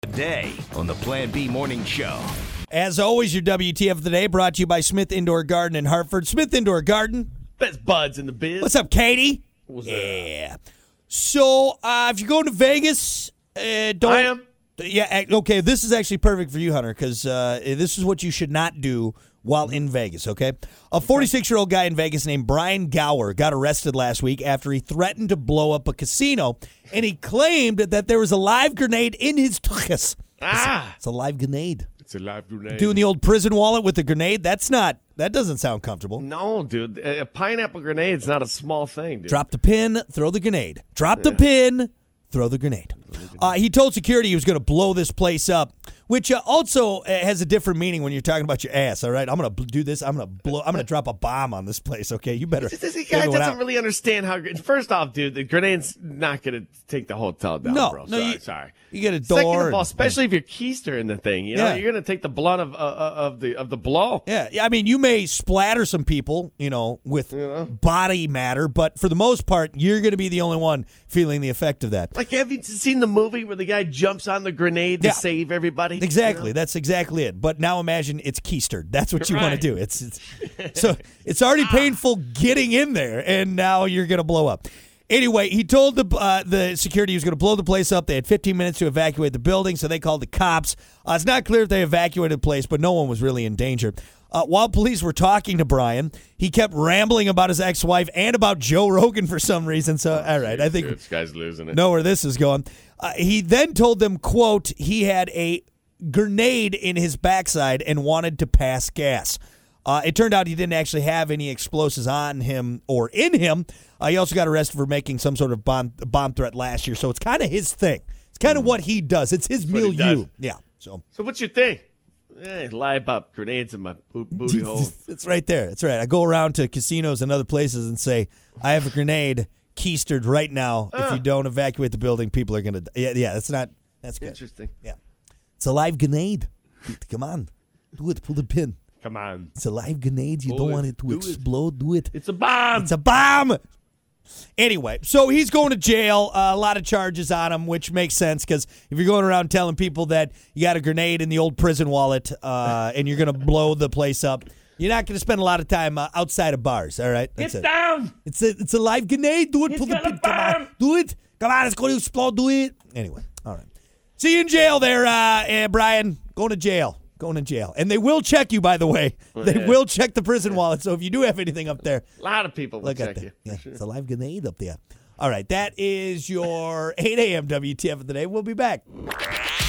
Today on the Plan B Morning Show. As always, your WTF of the day brought to you by Smith Indoor Garden in Hartford. Smith Indoor Garden. Best buds in the biz. What's up, Katie? What's yeah. So, if you're going to Vegas, don't. I am. Yeah, okay, this is actually perfect for you, Hunter, because this is what you should not do while in Vegas, okay? A 46-year-old guy in Vegas named Brian Gower got arrested last week after he threatened to blow up a casino, and he claimed that there was a live grenade in his tuchus. It's a live grenade. It's a live grenade. Doing the old prison wallet with the grenade, that doesn't sound comfortable. No, dude. A pineapple grenade's not a small thing, dude. Drop the pin, throw the grenade. Drop the pin, throw the grenade. He told security he was going to blow this place up, which also has a different meaning when you're talking about your ass, all right? I'm going to do this. I'm going to drop a bomb on this place, okay? You better. This guy doesn't really understand how. First off, dude, the grenade's not going to take the hotel down, bro. Sorry. You get a door. Second of all, especially if you're keystering the thing, you're going to take the blood of the blow. Yeah, I mean, you may splatter some people, with body matter, but for the most part, you're going to be the only one feeling the effect of that. Like, have you seen the movie where the guy jumps on the grenade to save everybody? Exactly. That's exactly it. But now imagine it's keistered. That's what you want to do. So it's already painful getting in there, and now you're going to blow up. Anyway, he told the security he was going to blow the place up. They had 15 minutes to evacuate the building, so they called the cops. It's not clear if they evacuated the place, but no one was really in danger. While police were talking to Brian, he kept rambling about his ex-wife and about Joe Rogan for some reason. So, all right, I think this guy's losing it. Know where this is going. He then told them, quote, he had a grenade in his backside and wanted to pass gas. It turned out he didn't actually have any explosives on him or in him. He also got arrested for making some sort of bomb threat last year. So it's kind of his thing. It's kind of what he does. It's his milieu. Yeah. So what's your thing? Lie about grenades in my booty hole. It's right there. That's right. I go around to casinos and other places and say, I have a grenade keistered right now. If you don't evacuate the building, people are going to. Yeah, that's good. Interesting. Yeah. It's a live grenade. Come on. Do it. Pull the pin. Come on. It's a live grenade. You don't want it to explode. Do it. It's a bomb. It's a bomb. Anyway, so he's going to jail. A lot of charges on him, which makes sense because if you're going around telling people that you got a grenade in the old prison wallet and you're going to blow the place up, you're not going to spend a lot of time outside of bars. All right, that's it. Down. It's a live grenade. Do it. Pull the pin. Come on. Do it. Come on. It's going to explode. Do it. Anyway, all right. See you in jail there, Brian. Going to jail. And they will check you, by the way. They will check the prison wallet. So if you do have anything up there. A lot of people will check you. Yeah, sure. It's a live grenade up there. All right, that is your 8 a.m. WTF of the day. We'll be back.